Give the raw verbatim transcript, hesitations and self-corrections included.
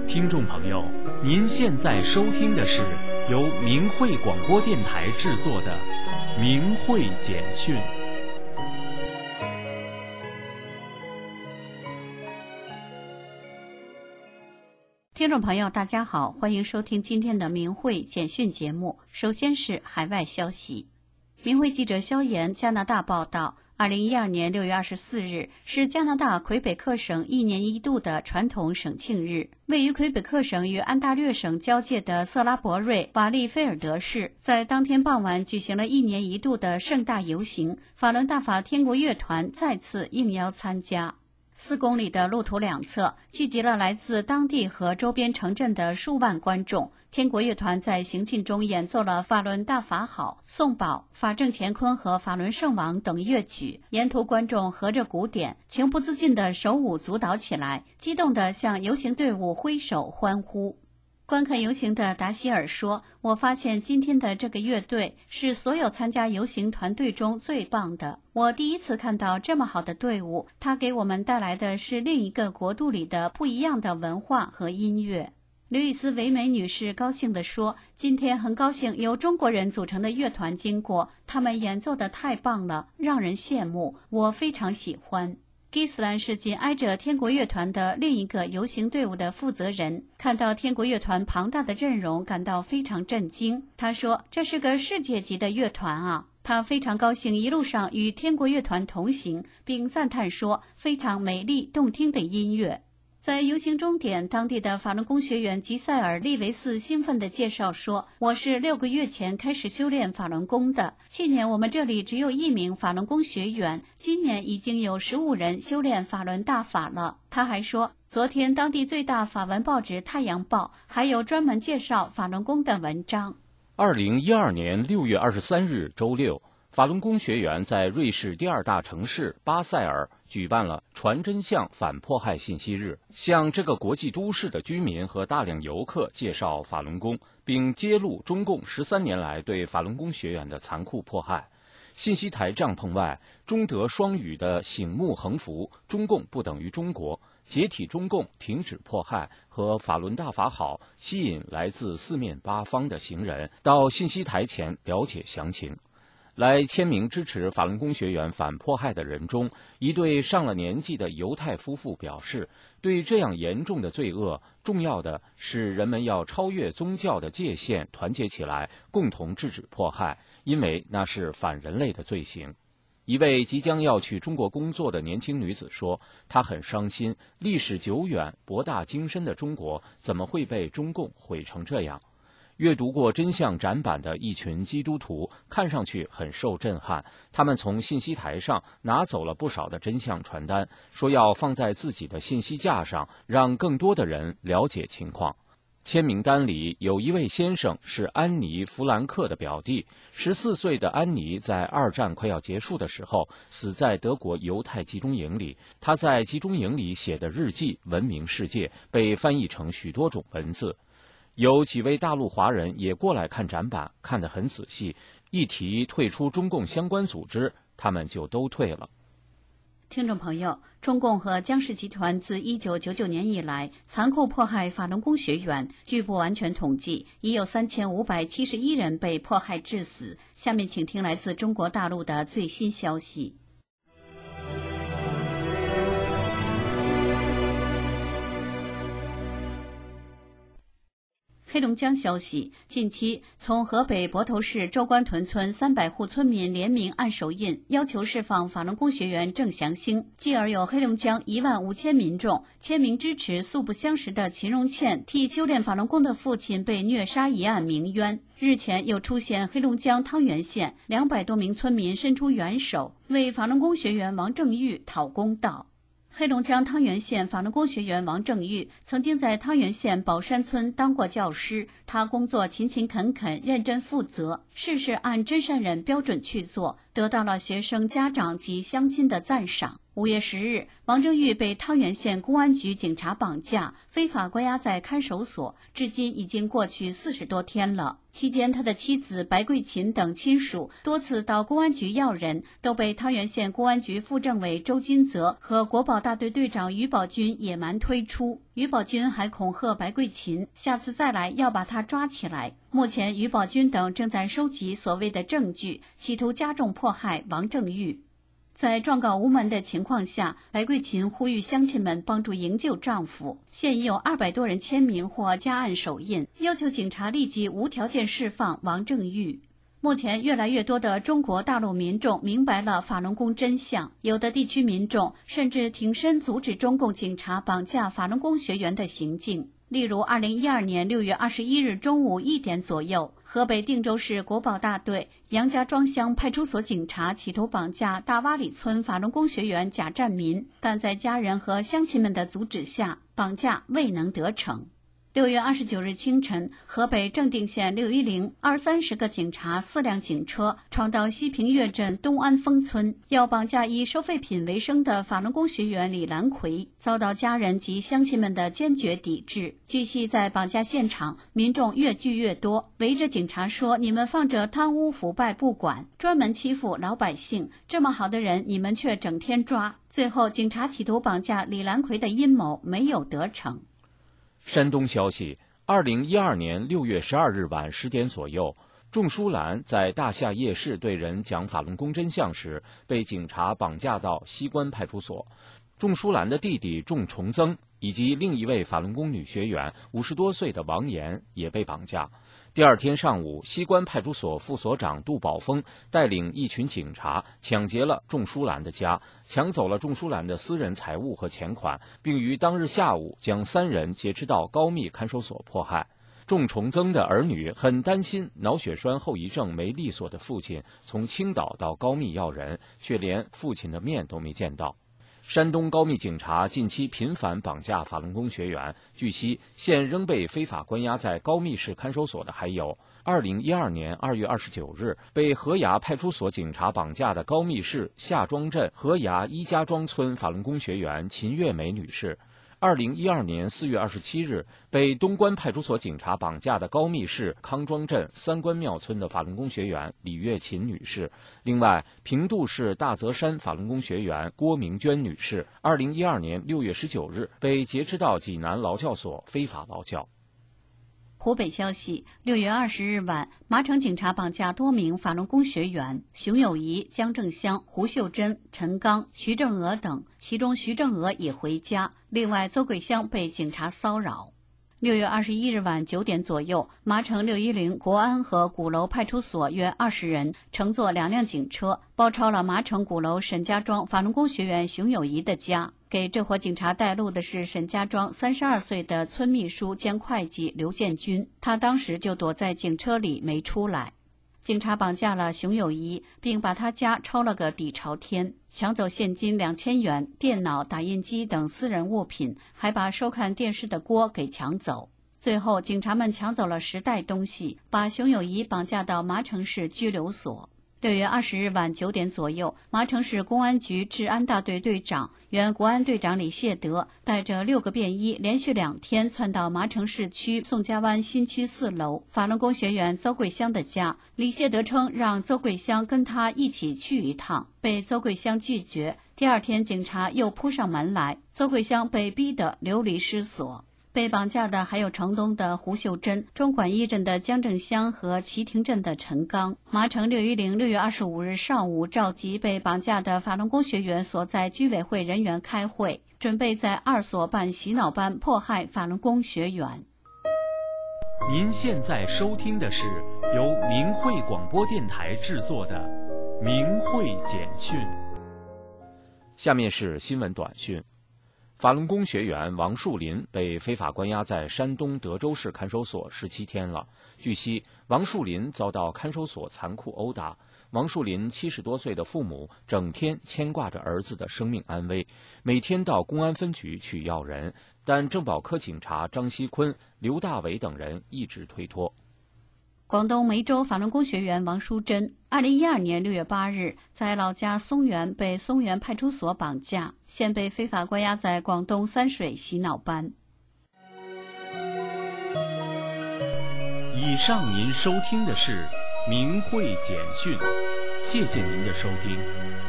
听众朋友，您现在收听的是由明慧广播电台制作的《明慧简讯》。 听众朋友，大家好，欢迎收听今天的明慧简讯节目。首先是海外消息。明慧记者萧岩，加拿大报道，二零一二年六月二十四日是加拿大魁北克省一年一度的传统省庆日。位于魁北克省与安大略省交界的瑟拉伯瑞瓦利菲尔德市，在当天傍晚举行了一年一度的盛大游行，法伦大法天国乐团再次应邀参加。四公里的路途两侧聚集了来自当地和周边城镇的数万观众。天国乐团在行进中演奏了法伦大法好、颂宝、法正乾坤和法伦圣王等乐曲，沿途观众合着鼓点，情不自禁地手舞足蹈起来，激动地向游行队伍挥手欢呼。观看游行的达希尔说，我发现今天的这个乐队是所有参加游行团队中最棒的，我第一次看到这么好的队伍，它给我们带来的是另一个国度里的不一样的文化和音乐。刘易斯维美女士高兴地说，今天很高兴由中国人组成的乐团经过，他们演奏得太棒了，让人羡慕，我非常喜欢。基斯兰是紧挨着天国乐团的另一个游行队伍的负责人，看到天国乐团庞大的阵容感到非常震惊。他说，这是个世界级的乐团啊，他非常高兴一路上与天国乐团同行，并赞叹说，非常美丽动听的音乐。在游行终点，当地的法轮功学员吉塞尔利维斯兴奋地介绍说，我是六个月前开始修炼法轮功的，去年我们这里只有一名法轮功学员，今年已经有十五人修炼法轮大法了。他还说，昨天当地最大法文报纸《太阳报》还有专门介绍法轮功的文章。 二零一二年六月二十三日周六，法轮功学员在瑞士第二大城市巴塞尔举办了传真相反迫害信息日，向这个国际都市的居民和大量游客介绍法轮功，并揭露中共十三年来对法轮功学员的残酷迫害。信息台帐篷外，中德双语的醒目横幅“中共不等于中国”、“解体中共，停止迫害”和“法轮大法好”吸引来自四面八方的行人到信息台前了解详情。来签名支持法轮功学员反迫害的人中，一对上了年纪的犹太夫妇表示，对这样严重的罪恶，重要的是人们要超越宗教的界限，团结起来，共同制止迫害，因为那是反人类的罪行。一位即将要去中国工作的年轻女子说，她很伤心，历史久远、博大精深的中国怎么会被中共毁成这样？阅读过真相展板的一群基督徒看上去很受震撼，他们从信息台上拿走了不少的真相传单，说要放在自己的信息架上，让更多的人了解情况。签名单里有一位先生是安妮·弗兰克的表弟，十四岁的安妮在二战快要结束的时候死在德国犹太集中营里，他在集中营里写的日记闻名世界，被翻译成许多种文字。有几位大陆华人也过来看展板，看得很仔细，一提退出中共相关组织，他们就都退了。 听众朋友，中共和江氏集团自一九九九年以来残酷迫害法轮功学员，据不完全统计，已有三千五百七十一人被迫害致死。下面请听来自中国大陆的最新消息。黑龙江消息，近期从河北泊头市周官屯村三百户村民联名按手印，要求释放法轮功学员郑祥兴，继而有黑龙江一万五千民众签名支持素不相识的秦荣倩替修炼法轮功的父亲被虐杀一案鸣冤。日前又出现黑龙江汤原县两百多名村民伸出援手，为法轮功学员王正玉讨公道。黑龙江汤原县法轮功学员王正玉曾经在汤原县宝山村当过教师，他工作勤勤恳恳、认真负责，事事按真善忍标准去做，得到了学生、家长及乡亲的赞赏。 五月十日，王正玉被汤原县公安局警察绑架，非法关押在看守所，至今已经过去四十多天了。期间，他的妻子白桂琴等亲属多次到公安局要人，都被汤原县公安局副政委周金泽和国保大队队长于宝军野蛮推出。于宝军还恐吓白桂琴，下次再来要把他抓起来。目前，于宝军等正在收集所谓的证据，企图加重迫害王正玉。在状告无门的情况下，白桂琴呼吁乡亲们帮助营救丈夫。现已有二百多人签名或加按手印，要求警察立即无条件释放王正玉。目前，越来越多的中国大陆民众明白了法轮功真相，有的地区民众甚至挺身阻止中共警察绑架法轮功学员的行径。例如，二零一二年六月二十一日中午一点左右，河北定州市国保大队杨家庄乡派出所警察企图绑架大洼里村法轮功学员贾占民，但在家人和乡亲们的阻止下，绑架未能得逞。六月二十九日清晨，河北正定县六一零二三十个警察四辆警车闯到西平岳镇东安峰村，要绑架以收废品为生的法轮功学员李兰奎，遭到家人及乡亲们的坚决抵制。据悉，在绑架现场，民众越聚越多，围着警察说：“你们放着贪污腐败不管，专门欺负老百姓，这么好的人你们却整天抓。”最后，警察企图绑架李兰奎的阴谋没有得逞。 山东消息，二零一二年六月十二日晚十点左右，仲舒兰在大夏夜市对人讲法轮功真相时，被警察绑架到西关派出所。仲舒兰的弟弟仲崇增以及另一位法轮功女学员五十多岁的王岩也被绑架。第二天上午，西关派出所副所长杜宝峰带领一群警察抢劫了仲舒兰的家，抢走了仲舒兰的私人财物和钱款，并于当日下午将三人劫持到高密看守所迫害。仲崇增的儿女很担心脑血栓后遗症没利索的父亲从青岛到高密要人，却连父亲的面都没见到。山东高密警察近期频繁绑架法轮功学员，据悉，现仍被非法关押在高密市看守所的还有二零一二年二月二十九日被河崖派出所警察绑架的高密市夏庄镇河崖一家庄村法轮功学员秦月梅女士，二零一二年四月二十七日被东关派出所警察绑架的高密市康庄镇三关庙村的法轮功学员李月琴女士。另外，平度市大泽山法轮功学员郭明娟女士，二零一二年六月十九日被劫持到济南劳教所非法劳教。 湖北消息，六月二十日晚，麻城警察绑架多名法轮功学员熊友谊、江正香、胡秀珍、陈刚、徐正娥等，其中徐正娥已回家。另外，邹桂香被警察骚扰。六月二十一日晚九点左右，麻城六一零国安和鼓楼派出所约二十人乘坐两辆警车，包抄了麻城鼓楼沈家庄法轮功学员熊友谊的家。给这伙警察带路的是沈家庄三十二岁的村秘书兼会计刘建军，他当时就躲在警车里没出来。警察绑架了熊友谊，并把他家抄了个底朝天，抢走现金两千元、电脑、打印机等私人物品，还把收看电视的锅给抢走。最后，警察们抢走了十袋东西，把熊友谊绑架到麻城市拘留所。六月二十日晚九点左右，麻城市公安局治安大队队长、原国安队长李谢德带着六个便衣，连续两天窜到麻城市区宋家湾新区四楼法轮功学员邹桂香的家。李谢德称让邹桂香跟他一起去一趟，被邹桂香拒绝。第二天，警察又扑上门来，邹桂香被逼得流离失所。被绑架的还有城东的胡秀珍、中管一镇的江正香和旗亭镇的陈刚。麻城六一零六月二十五日上午召集被绑架的法轮功学员所在居委会人员开会，准备在二所办洗脑班迫害法轮功学员。 您现在收听的是由明慧广播电台制作的《明慧简讯》。 下面是新闻短讯。法轮功学员王树林被非法关押在山东德州市看守所十七天了。据悉，王树林遭到看守所残酷殴打。王树林七十多岁的父母整天牵挂着儿子的生命安危，每天到公安分局去要人，但政保科警察张锡坤、刘大伟等人一直推脱。 广东梅州法轮功学员王淑珍，二零一二年六月八日在老家松原被松原派出所绑架，现被非法关押在广东三水洗脑班。 以上您收听的是明慧简讯，谢谢您的收听。